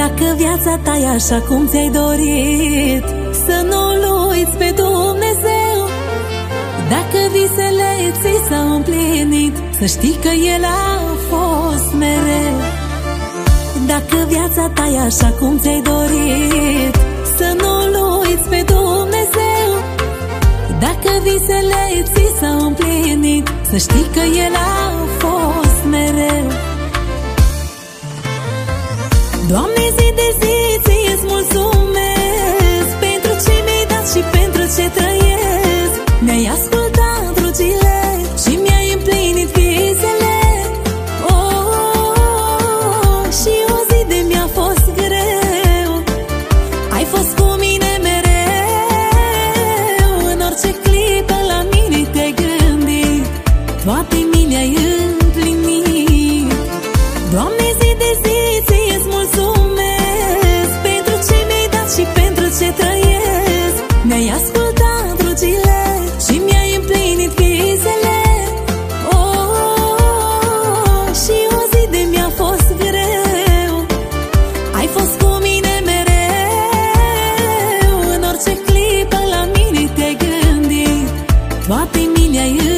Dacă viața ta e așa cum ți-ai dorit, să nu-L uiți pe Dumnezeu. Dacă visele ți s-au împlinit, să știi că El a fost mereu. Dacă viața ta e așa cum ți-ai dorit, să nu-L uiți pe Dumnezeu. Dacă visele ți s-au împlinit, să știi că El a fost mereu. Doamne, zi de zi ție-ți mulțumesc pentru ce mi-ai dat și pentru ce trăiesc. Mi-ai ascultat rugile și mi-ai împlinit visele. Și o zi de mi-a fost greu, ai fost cu mine mereu. În orice clipă la mine te-ai gândit, toate mi le-ai împlinit. Doamne, zi de zi ție-ți mulțumesc pentru ce mi-ai dat și pentru ce trăiesc. Mi-ai ascultat rugile și mi-ai împlinit visele. Și o zi de mi-a fost greu, ai fost cu mine mereu. În orice clipă la mine te-ai gândit, toate mi le-ai împlinit.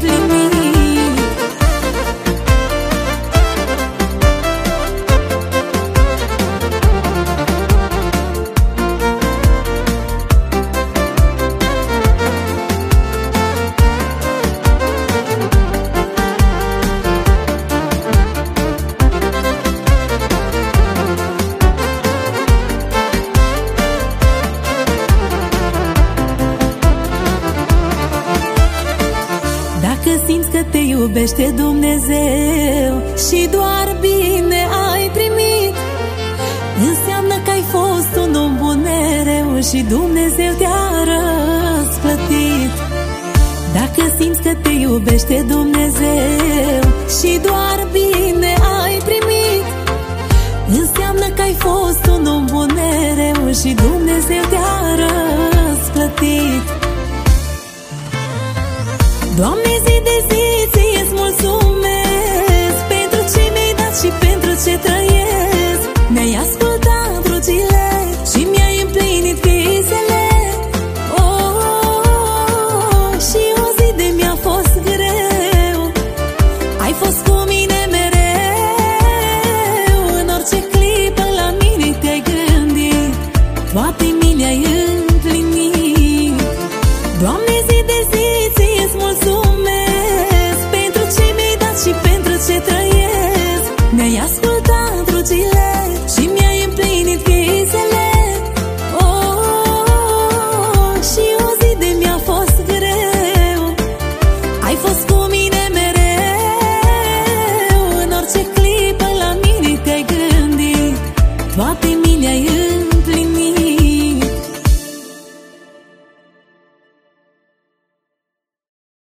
Dacă simți că te iubește Dumnezeu și doar bine ai primit, înseamnă că ai fost un om bun mereu și Dumnezeu te-a răsplătit. Dacă simți că te iubește Dumnezeu și doar bine ai primit, înseamnă că ai fost un om bun mereu și Dumnezeu te-a răsplătit. Doamne, zi de zi ție-ți mulțumesc pentru ce mi-ai dat și pentru ce trăiesc. Mi-ai